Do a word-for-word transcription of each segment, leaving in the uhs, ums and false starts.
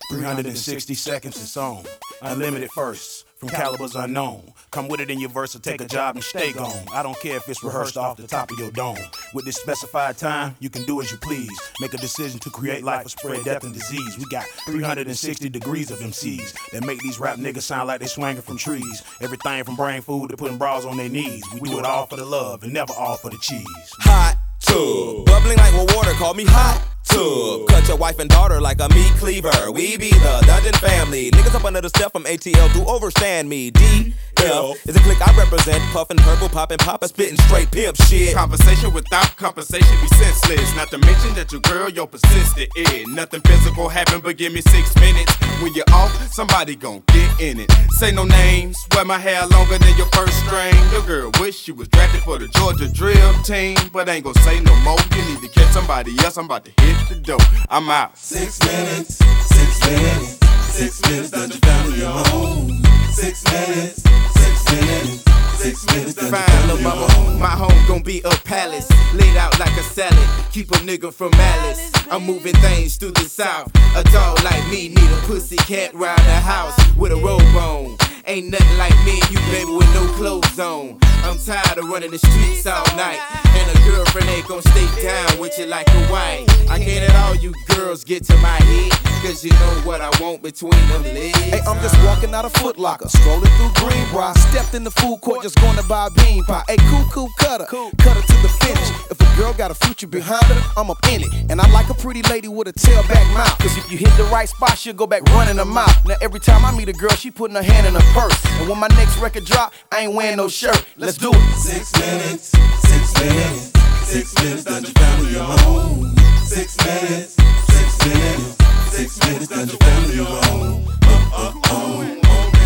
three hundred sixty seconds is on. Unlimited firsts from calibers unknown. Come with it in your verse or take a job and stay gone. I don't care if it's rehearsed off the top of your dome. With this specified time, you can do as you please. Make a decision to create life or spread death and disease. We got three hundred sixty degrees of M Cs that make these rap niggas sound like they swinging from trees. Everything from brain food to putting bras on their knees. We do it all for the love and never all for the cheese. Hot tub, bubbling like well water, call me hot tub. Cut your wife and daughter like a meat cleaver. We be the Dungeon family. Niggas up under the step from A T L do overstand me. D L is a clique I represent. Puffin' purple, poppin', poppin', spittin' straight pimp shit. Conversation without compensation be senseless. Not to mention that your girl, your persistent is. Nothing physical happen, but give me six minutes. When you're off, somebody gon' get in it. Say no names, wear my hair longer than your first string. Your girl wish she was drafted for the Georgia drill team, but ain't gon' say no more. You need to catch somebody else, I'm about to hit the door. I'm out. Six minutes, six minutes, six minutes, Dungeon family, you're home. Six minutes, six minutes, six minutes, Dungeon family, you're home. My home gon' be a palace, laid out like a salad. Keep a nigga from malice. I'm moving things through the south. A dog like me need a pussy cat round the house with a robe on. Ain't nothing like me and you, baby, with no clothes on. I'm tired of running the streets all night, and a girlfriend ain't gon' stay down with you like a wife. I can't let all you girls get to my head, cause you know what I want between them legs. Hey, I'm just walking out of Foot Locker, strolling through Greenbrier. Stepped in the food court, just gonna buy a bean pie. Hey, cool, cool, cutter, cut her to the finish. If a girl got a future behind her, I'm up in it. And I like a pretty lady with a tailback mouth, cause if you hit the right spot, she'll go back running her mouth. Now every time I meet a girl, she putting her hand in her purse. And when my next record drop, I ain't wearing no shirt. Let's do it. Six minutes, six minutes, six minutes, Dungeon family, you're home. Six minutes, six minutes, six minutes, Dungeon family, you're home. Uh, uh, oh.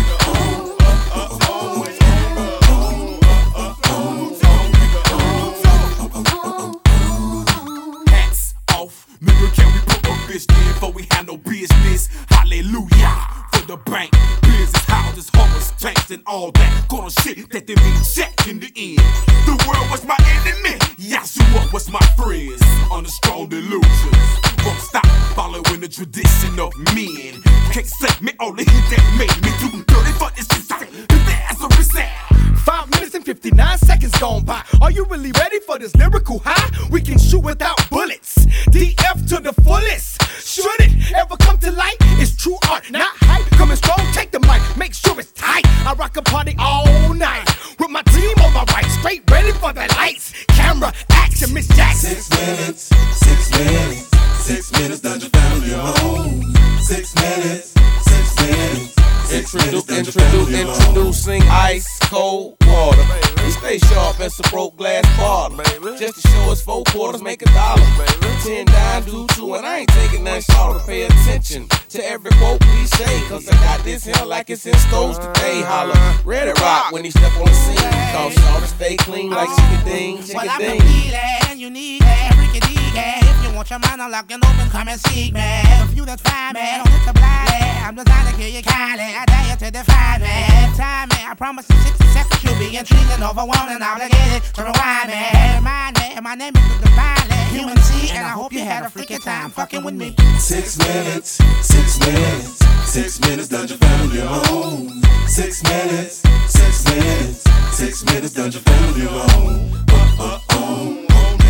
Hats off, nigga, can we put a bitch in before we have no business? Hallelujah, for the bank, business, houses, homeless, tanks, and all that. Gonna shit that they mean check in the end. The world was my enemy, Yahshua was my friends. On the strong delusions, won't stop following the tradition of men. Can't save me, only he that made me too dirty for this society. That's a reset. Five minutes and fifty-nine seconds gone by. Are you really ready for this lyrical high? We can shoot without bullets. D F to the fullest. Should it ever come to light? It's true art, not hype. Coming strong, take the mic, make sure it's tight. I rock a party all night with my team on my right, straight ready for the lights, camera, action, Miss Jackson. Six minutes, six minutes, six minutes, Dungeon family, you're home. Six minutes, six minutes. Introdu- introdu- introducing ice cold water. We stay sharp as a broke glass bottle. Just to show us four quarters make a dollar. Ten dimes do two, and I ain't taking nothing short to pay attention to every quote cliche. Cause I got this here like it's in stores today. Holla, ready rock when he step on the scene. Cause short to stay clean like chicken-ding, chicken-ding. Well, I'm feeling you need that freaking D K. If you want your mind unlocked and open, come and seek me. If you that's fine, man, don't hit the blind. I'm designed to kill you, Kylie. I dare you to defy me. Time me, I promise in sixty seconds you'll be intrigued and overwhelmed and obligated to rewind me. Remind me, my name is the Divine Human C, and I hope you had a freaking time fucking with me. Six minutes, six minutes, six minutes, Dungeon family, you're home. Six minutes, six minutes, six minutes, Dungeon family, you're home. Uh, uh, oh.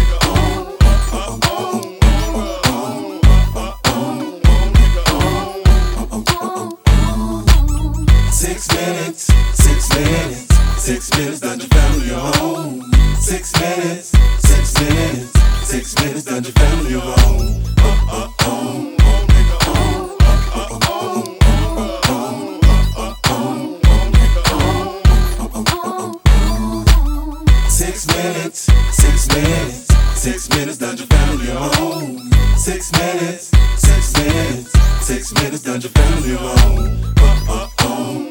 Six minutes, six minutes, six minutes, Dungeon family, you're home. Six minutes, six minutes, six minutes, Dungeon family, you're home. Uh, uh, oh. Six minutes, six minutes, six minutes, Dungeon family, you're home. Six minutes, six minutes, six minutes, Dungeon family, you're home. Uh, uh, oh.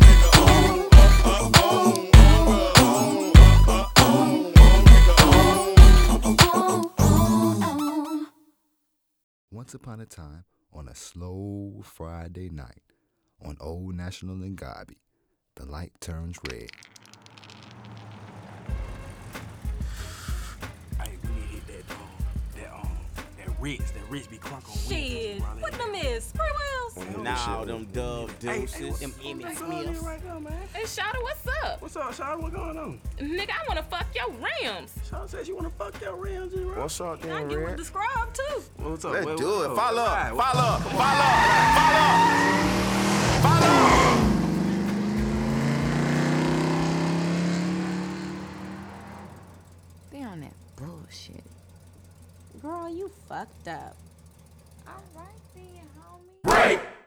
Once upon a time, on a slow Friday night, on Old National Ngabi, the light turns red. Hey, we need to hit that, um, that, um, that Reds. That Reds be crunk on Shit, what them is? Spray wheels? Nah, them Dove Deuces. Them Emmitt Smiths. Right now, man. Hey, Shawty, what's up? What's up, Shawty? What going on? Nigga, I wanna fuck your rims. Shawty says you wanna fuck your rims, right? What's up, I then, get with Red? the scrub too. What's up? Let's Wait, do wait, it. wait, Follow wait, up. wait, Follow wait, up. wait. Follow up. Follow up. Follow up. They on that bullshit. Girl, you fucked up. All right then, homie. Break.